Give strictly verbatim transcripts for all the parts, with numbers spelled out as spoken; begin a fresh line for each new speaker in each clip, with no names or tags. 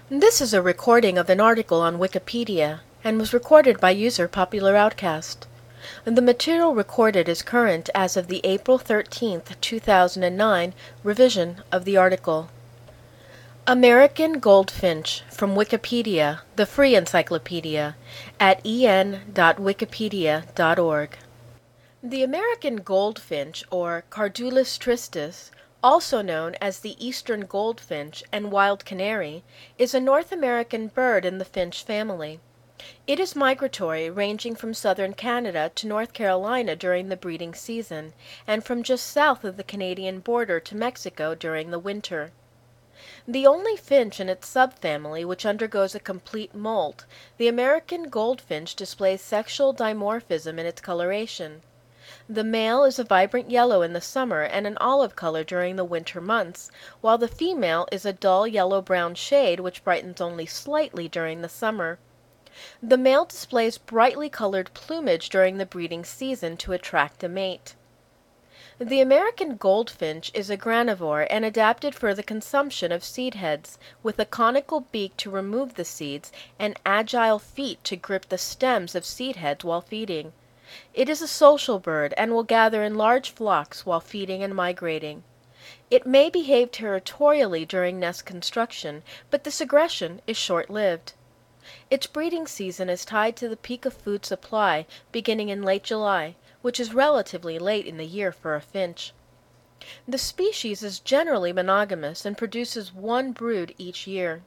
This is a recording of an article on Wikipedia and was recorded by user Popular Outcast. The material recorded is current as of the April thirteenth, two thousand nine revision of the article. American Goldfinch from Wikipedia, the free encyclopedia, at e n dot wikipedia dot org. The American goldfinch, or Cardulus tristis, also known as the eastern goldfinch and wild canary, is a North American bird in the finch family. It is migratory, ranging from southern Canada to North Carolina during the breeding season, and from just south of the Canadian border to Mexico during the winter. The only finch in its subfamily which undergoes a complete molt, the American goldfinch displays sexual dimorphism in its coloration. The male is a vibrant yellow in the summer and an olive color during the winter months, while the female is a dull yellow-brown shade which brightens only slightly during the summer. The male displays brightly colored plumage during the breeding season to attract a mate. The American goldfinch is a granivore and adapted for the consumption of seed heads, with a conical beak to remove the seeds and agile feet to grip the stems of seed heads while feeding. It is a social bird and will gather in large flocks while feeding and migrating. It may behave territorially during nest construction, but this aggression is short-lived. Its breeding season is tied to the peak of food supply, beginning in late July, which is relatively late in the year for a finch. The species is generally monogamous and produces one brood each year.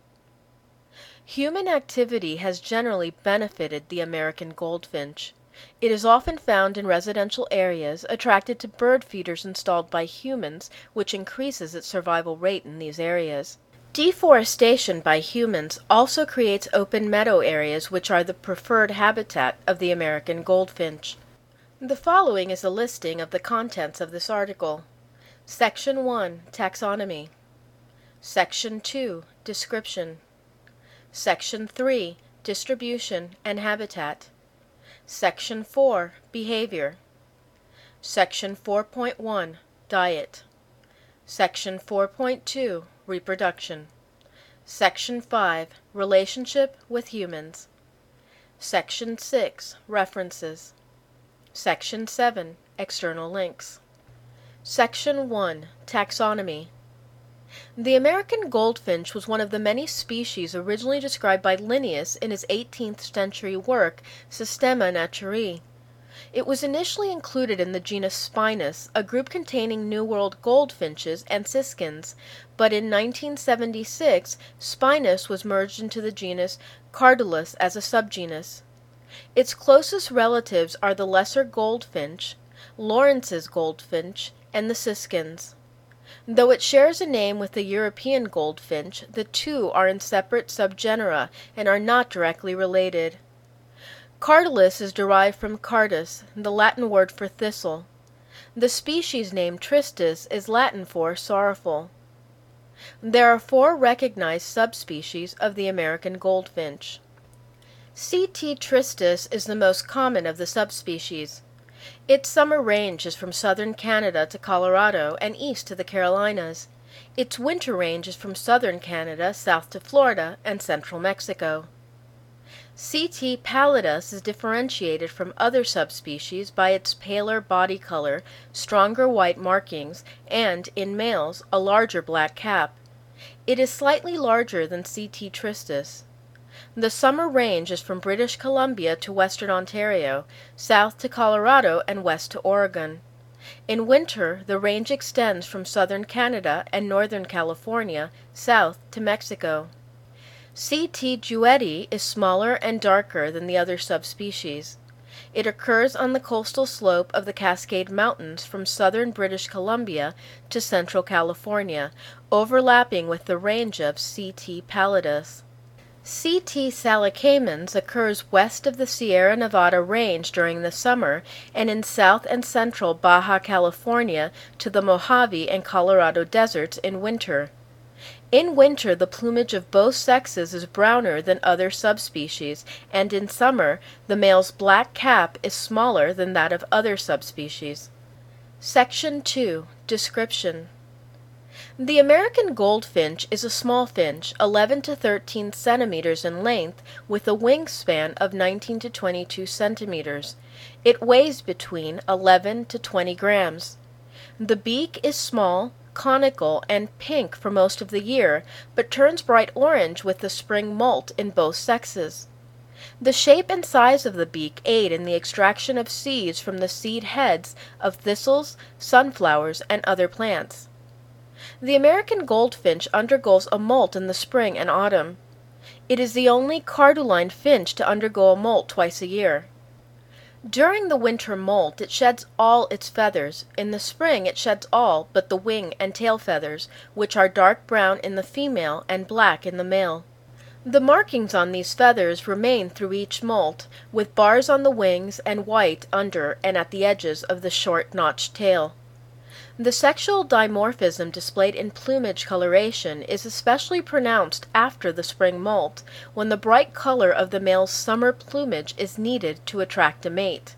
Human activity has generally benefited the American goldfinch. It is often found in residential areas, attracted to bird feeders installed by humans, which increases its survival rate in these areas. Deforestation by humans also creates open meadow areas, which are the preferred habitat of the American goldfinch. The following is a listing of the contents of this article. Section one, Taxonomy. Section two, Description. Section three, Distribution and Habitat. Section four, Behavior. Section four point one, Diet. Section four point two, Reproduction. Section five, Relationship with humans. Section six, References. Section seven, External links. Section one, Taxonomy. The American goldfinch was one of the many species originally described by Linnaeus in his eighteenth century work, Systema Naturae. It was initially included in the genus Spinus, a group containing New World goldfinches and siskins, but in nineteen seventy-six, Spinus was merged into the genus Cardulus as a subgenus. Its closest relatives are the lesser goldfinch, Lawrence's goldfinch, and the siskins. Though it shares a name with the European goldfinch, the two are in separate subgenera and are not directly related. Cardulus is derived from cardus, the Latin word for thistle. The species name tristis is Latin for sorrowful. There are four recognized subspecies of the American goldfinch. C T tristis is the most common of the subspecies. Its summer range is from southern Canada to Colorado and east to the Carolinas. Its winter range is from southern Canada south to Florida and central Mexico. C T pallidus is differentiated from other subspecies by its paler body color, stronger white markings, and, in males, a larger black cap. It is slightly larger than C T tristis. The summer range is from British Columbia to western Ontario, south to Colorado, and west to Oregon. In winter, the range extends from southern Canada and northern California, south to Mexico. C T jueti is smaller and darker than the other subspecies. It occurs on the coastal slope of the Cascade Mountains from southern British Columbia to central California, overlapping with the range of C T pallidus. C T salicamens occurs west of the Sierra Nevada range during the summer and in south and central Baja California to the Mojave and Colorado deserts in winter. In winter, the plumage of both sexes is browner than other subspecies, and in summer, the male's black cap is smaller than that of other subspecies. Section two, Description. The American goldfinch is a small finch, eleven to thirteen centimeters in length, with a wingspan of nineteen to twenty-two centimeters. It weighs between eleven to twenty grams. The beak is small, conical, and pink for most of the year, but turns bright orange with the spring molt in both sexes. The shape and size of the beak aid in the extraction of seeds from the seed heads of thistles, sunflowers, and other plants. The American goldfinch undergoes a molt in the spring and autumn. It is the only carduline finch to undergo a molt twice a year. During the winter molt it sheds all its feathers. In the spring it sheds all but the wing and tail feathers, which are dark brown in the female and black in the male. The markings on these feathers remain through each molt, with bars on the wings and white under and at the edges of the short notched tail. The sexual dimorphism displayed in plumage coloration is especially pronounced after the spring molt, when the bright color of the male's summer plumage is needed to attract a mate.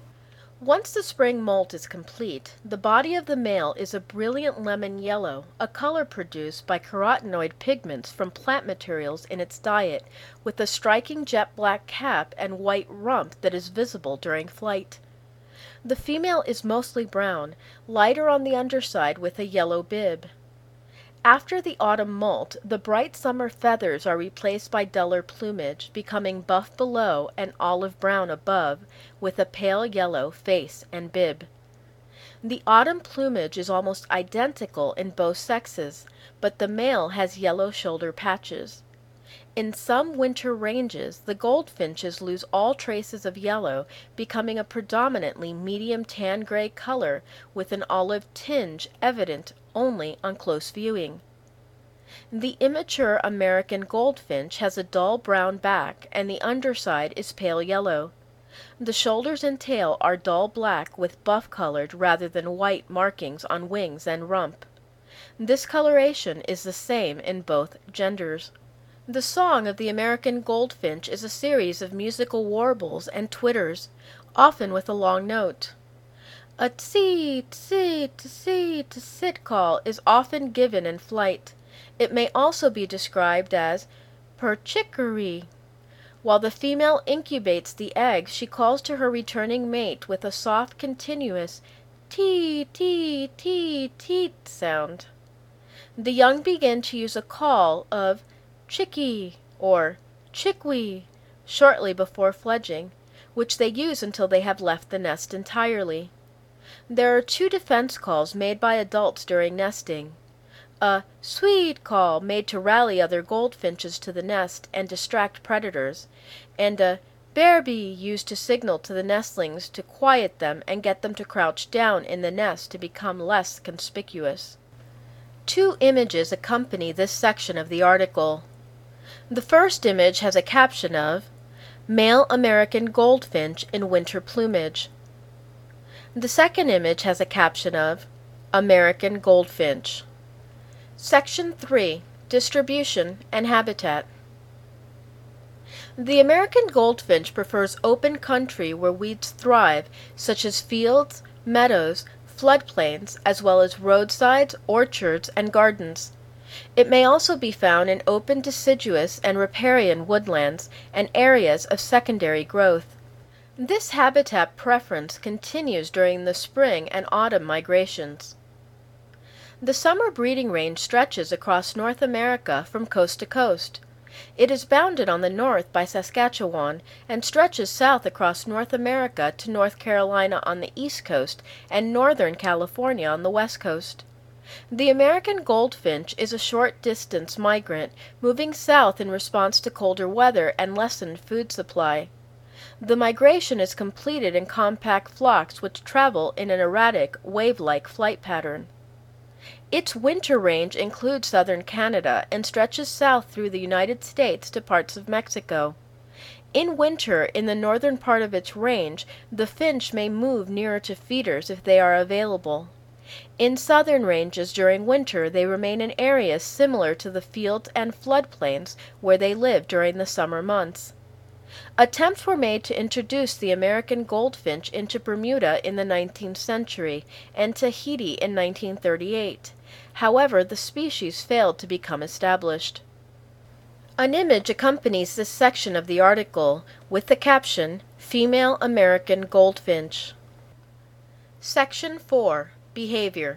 Once the spring molt is complete, the body of the male is a brilliant lemon yellow, a color produced by carotenoid pigments from plant materials in its diet, with a striking jet black cap and white rump that is visible during flight. The female is mostly brown, lighter on the underside with a yellow bib. After the autumn molt, the bright summer feathers are replaced by duller plumage, becoming buff below and olive brown above, with a pale yellow face and bib. The autumn plumage is almost identical in both sexes, but the male has yellow shoulder patches. In some winter ranges, the goldfinches lose all traces of yellow, becoming a predominantly medium tan gray color with an olive tinge evident only on close viewing. The immature American goldfinch has a dull brown back, and the underside is pale yellow. The shoulders and tail are dull black with buff-colored rather than white markings on wings and rump. This coloration is the same in both genders. The song of the American goldfinch is a series of musical warbles and twitters, often with a long note. A tsee, tsee, tsee, tsit call is often given in flight. It may also be described as perchickery. While the female incubates the eggs, she calls to her returning mate with a soft, continuous tee, tee, tee, teet sound. The young begin to use a call of chickie or chickwee shortly before fledging, which they use until they have left the nest entirely. There are two defense calls made by adults during nesting. A sweet call made to rally other goldfinches to the nest and distract predators, and a bearbee used to signal to the nestlings to quiet them and get them to crouch down in the nest to become less conspicuous. Two images accompany this section of the article. The first image has a caption of Male American Goldfinch in Winter Plumage. The second image has a caption of American Goldfinch. Section three. Distribution and Habitat. The American goldfinch prefers open country where weeds thrive, such as fields, meadows, floodplains, as well as roadsides, orchards, and gardens. It may also be found in open deciduous and riparian woodlands and areas of secondary growth. This habitat preference continues during the spring and autumn migrations. The summer breeding range stretches across North America from coast to coast. It is bounded on the north by Saskatchewan and stretches south across North America to North Carolina on the east coast and northern California on the west coast. The American goldfinch is a short-distance migrant, moving south in response to colder weather and lessened food supply. The migration is completed in compact flocks which travel in an erratic, wave-like flight pattern. Its winter range includes southern Canada and stretches south through the United States to parts of Mexico. In winter, in the northern part of its range, the finch may move nearer to feeders if they are available. In southern ranges during winter, they remain in areas similar to the fields and floodplains where they live during the summer months. Attempts were made to introduce the American goldfinch into Bermuda in the nineteenth century and Tahiti in nineteen thirty-eight. However, the species failed to become established. An image accompanies this section of the article with the caption, Female American Goldfinch. Section four. Behavior.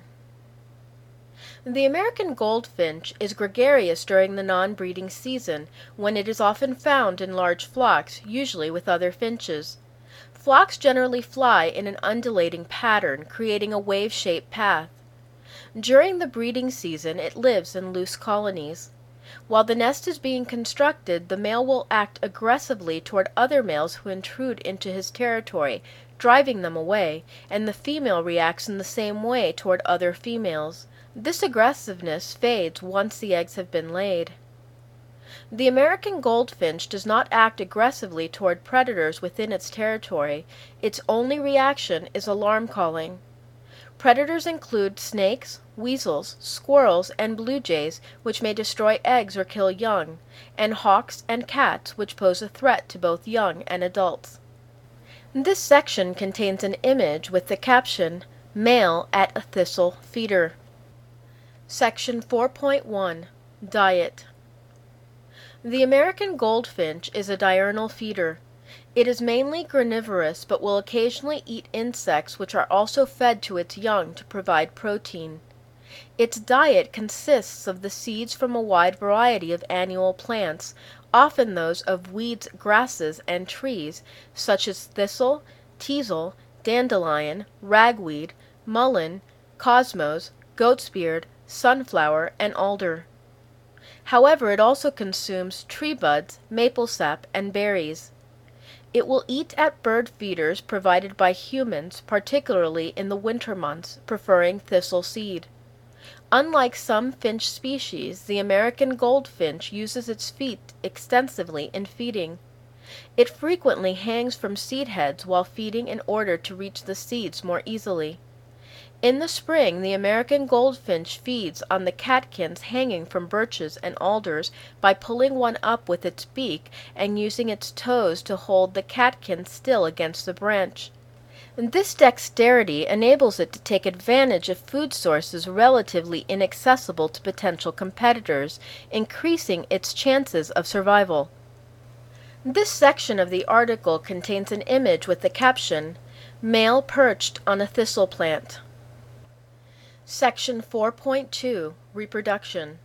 The American goldfinch is gregarious during the non-breeding season, when it is often found in large flocks, usually with other finches. Flocks generally fly in an undulating pattern, creating a wave-shaped path. During the breeding season, it lives in loose colonies. While the nest is being constructed, the male will act aggressively toward other males who intrude into his territory, driving them away, and the female reacts in the same way toward other females. This aggressiveness fades once the eggs have been laid. The American goldfinch does not act aggressively toward predators within its territory. Its only reaction is alarm calling. Predators include snakes, weasels, squirrels, and blue jays, which may destroy eggs or kill young, and hawks and cats, which pose a threat to both young and adults. This section contains an image with the caption, Male at a Thistle Feeder. Section four point one. Diet. The American goldfinch is a diurnal feeder. It is mainly granivorous, but will occasionally eat insects which are also fed to its young to provide protein. Its diet consists of the seeds from a wide variety of annual plants, often those of weeds, grasses, and trees, such as thistle, teasel, dandelion, ragweed, mullein, cosmos, goatsbeard, sunflower, and alder. However, it also consumes tree buds, maple sap, and berries. It will eat at bird feeders provided by humans, particularly in the winter months, preferring thistle seed. Unlike some finch species, the American goldfinch uses its feet extensively in feeding. It frequently hangs from seed heads while feeding in order to reach the seeds more easily. In the spring, the American goldfinch feeds on the catkins hanging from birches and alders by pulling one up with its beak and using its toes to hold the catkin still against the branch. This dexterity enables it to take advantage of food sources relatively inaccessible to potential competitors, increasing its chances of survival. This section of the article contains an image with the caption, Male perched on a thistle plant. Section four point two. Reproduction.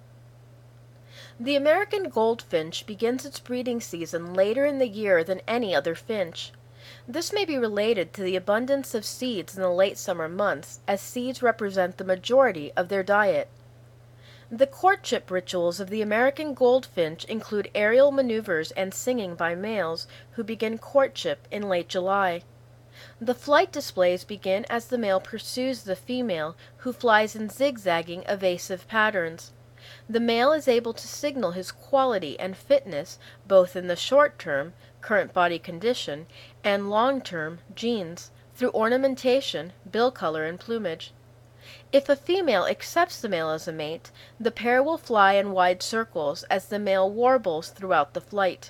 The American goldfinch begins its breeding season later in the year than any other finch. This may be related to the abundance of seeds in the late summer months, as seeds represent the majority of their diet. The courtship rituals of the American goldfinch include aerial maneuvers and singing by males, who begin courtship in late July. The flight displays begin as the male pursues the female, who flies in zigzagging, evasive patterns. The male is able to signal his quality and fitness both in the short term, current body condition, and long term, genes, through ornamentation, bill color, and plumage. If a female accepts the male as a mate, the pair will fly in wide circles as the male warbles throughout the flight.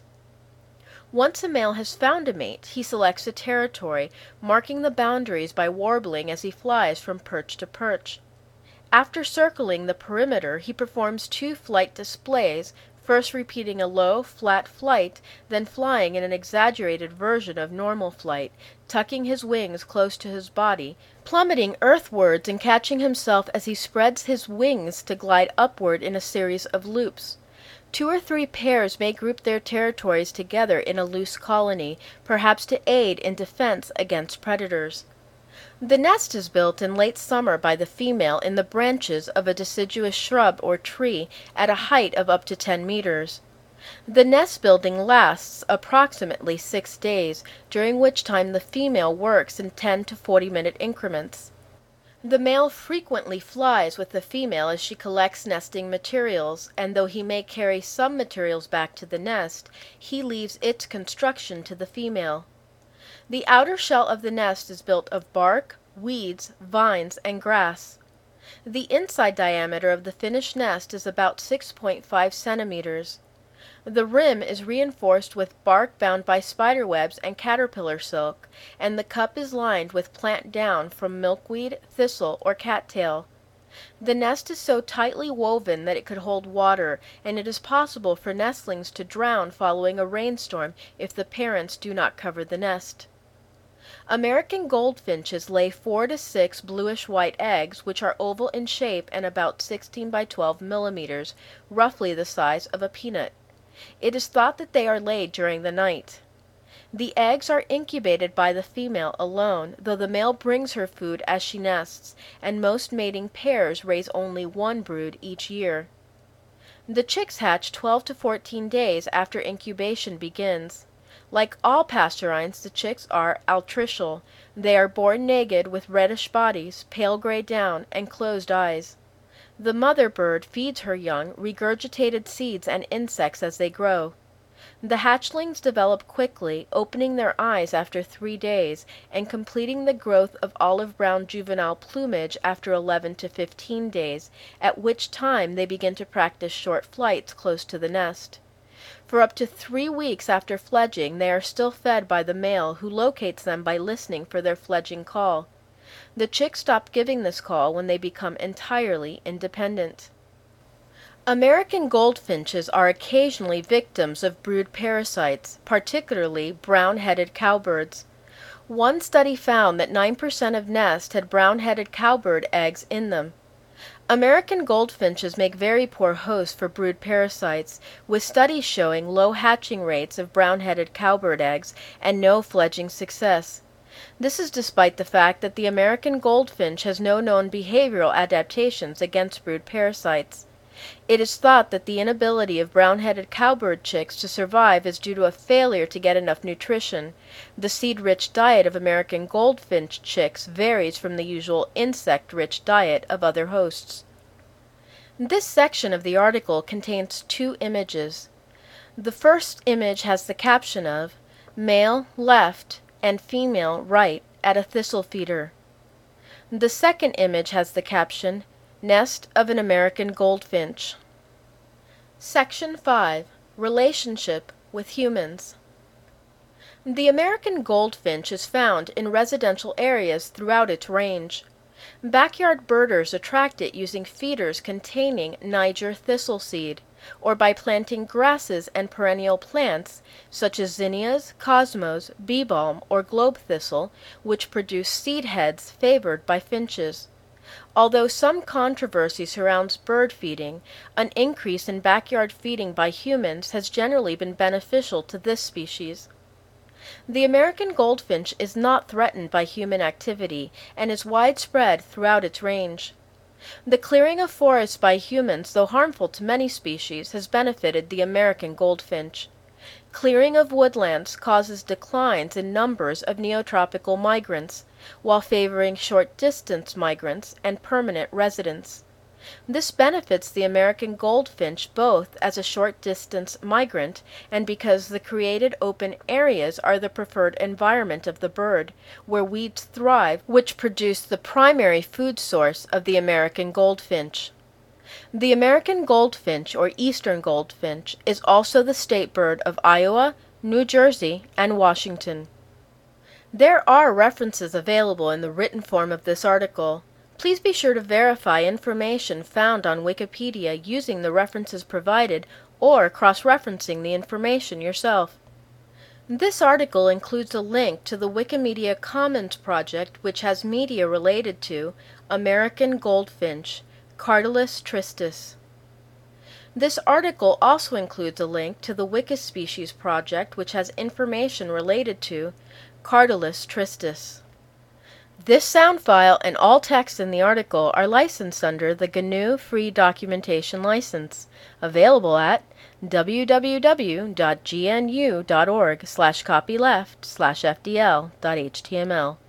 Once a male has found a mate, he selects a territory, marking the boundaries by warbling as he flies from perch to perch. After circling the perimeter, he performs two flight displays, first repeating a low, flat flight, then flying in an exaggerated version of normal flight, tucking his wings close to his body, plummeting earthwards and catching himself as he spreads his wings to glide upward in a series of loops. Two or three pairs may group their territories together in a loose colony, perhaps to aid in defense against predators. The nest is built in late summer by the female in the branches of a deciduous shrub or tree at a height of up to ten meters. The nest building lasts approximately six days, during which time the female works in ten to forty minute increments. The male frequently flies with the female as she collects nesting materials, and though he may carry some materials back to the nest, he leaves its construction to the female. The outer shell of the nest is built of bark, weeds, vines, and grass. The inside diameter of the finished nest is about six point five centimeters. The rim is reinforced with bark bound by spider webs and caterpillar silk, and the cup is lined with plant down from milkweed, thistle, or cattail. The nest is so tightly woven that it could hold water, and it is possible for nestlings to drown following a rainstorm if the parents do not cover the nest. American goldfinches lay four to six bluish-white eggs, which are oval in shape and about sixteen by twelve millimeters, roughly the size of a peanut. It is thought that they are laid during the night. The eggs are incubated by the female alone, though the male brings her food as she nests, and most mating pairs raise only one brood each year. The chicks hatch twelve to fourteen days after incubation begins. Like all passerines, the chicks are altricial. They are born naked with reddish bodies, pale gray down, and closed eyes. The mother bird feeds her young regurgitated seeds and insects as they grow. The hatchlings develop quickly, opening their eyes after three days, and completing the growth of olive-brown juvenile plumage after eleven to fifteen days, at which time they begin to practice short flights close to the nest. For up to three weeks after fledging, they are still fed by the male, who locates them by listening for their fledging call. The chicks stop giving this call when they become entirely independent. American goldfinches are occasionally victims of brood parasites, particularly brown-headed cowbirds. One study found that nine percent of nests had brown-headed cowbird eggs in them. American goldfinches make very poor hosts for brood parasites, with studies showing low hatching rates of brown-headed cowbird eggs and no fledging success. This is despite the fact that the American goldfinch has no known behavioral adaptations against brood parasites. It is thought that the inability of brown-headed cowbird chicks to survive is due to a failure to get enough nutrition. The seed-rich diet of American goldfinch chicks varies from the usual insect-rich diet of other hosts. This section of the article contains two images. The first image has the caption of "Male left and female right at a thistle feeder." The second image has the caption "Nest of an American goldfinch." Section five. Relationship with humans. The American goldfinch is found in residential areas throughout its range. Backyard birders attract it using feeders containing Niger thistle seed, or by planting grasses and perennial plants such as zinnias, cosmos, bee balm, or globe thistle, which produce seed heads favored by finches. Although some controversy surrounds bird feeding, an increase in backyard feeding by humans has generally been beneficial to this species. The American goldfinch is not threatened by human activity and is widespread throughout its range. The clearing of forests by humans, though harmful to many species, has benefited the American goldfinch. Clearing of woodlands causes declines in numbers of neotropical migrants, while favoring short-distance migrants and permanent residents. This benefits the American goldfinch both as a short-distance migrant and because the created open areas are the preferred environment of the bird, where weeds thrive, which produce the primary food source of the American goldfinch. The American goldfinch, or eastern goldfinch, is also the state bird of Iowa, New Jersey, and Washington. There are references available in the written form of this article. Please be sure to verify information found on Wikipedia using the references provided or cross-referencing the information yourself. This article includes a link to the Wikimedia Commons project, which has media related to American goldfinch, Cardylus tristis. This article also includes a link to the Wikispecies project, which has information related to Cardylus tristis. This sound file and all text in the article are licensed under the G N U Free Documentation License, available at w w w dot g n u dot org slash copyleft slash f d l dot h t m l.